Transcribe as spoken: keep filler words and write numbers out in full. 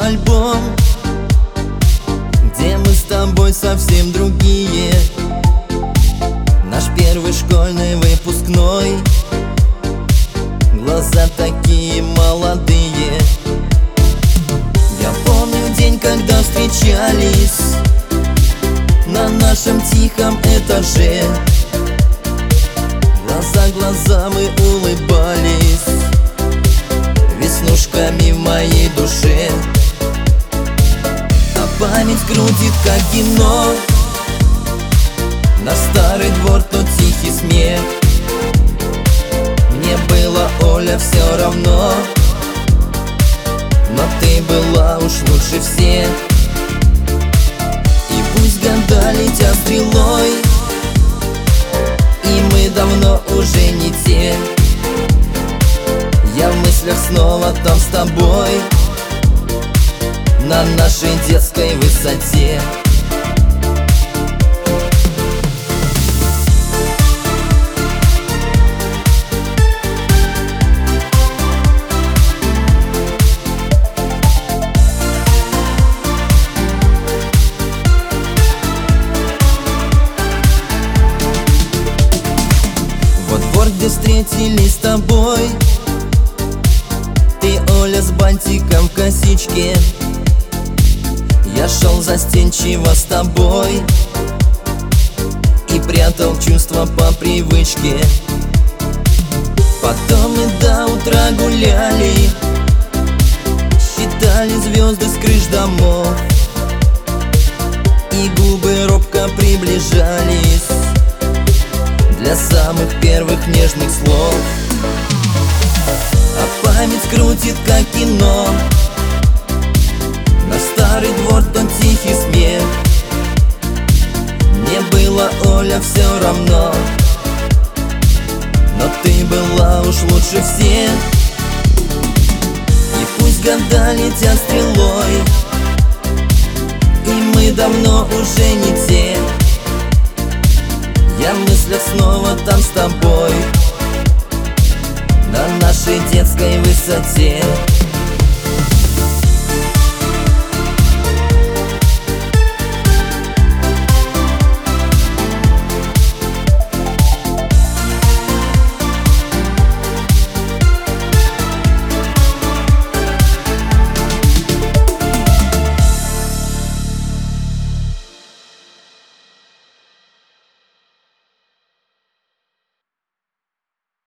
альбом, где мы с тобой совсем другие. Наш первый школьный выпускной, глаза такие молодые. Я помню день, когда встречались на нашем тихом этаже. Глаза в глаза мы улыбались веснушками в моей душе. А память крутит, как кино, на старый двор тот тихий смех. Мне было, Оля, все равно, но ты была уж лучше всех. И пусть года летят стрелой, и мы давно уже не те. Я в мыслях снова там с тобой, на нашей детской высоте. Вот двор, где встретились с тобой, ты, Оля, с бантиком в косичке. Я шел застенчиво с тобой и прятал чувства по привычке. Потом мы до утра гуляли, считали звезды с крыш домов, и губы робко приближались для самых первых нежных слов. А память крутит, как кино, на старый двор тот тихий смех. Мне было, Оля, все равно, но ты была уж лучше всех. И пусть года летят стрелой, и мы давно уже не те. Я в мыслях снова там с тобой, на нашей детской высоте.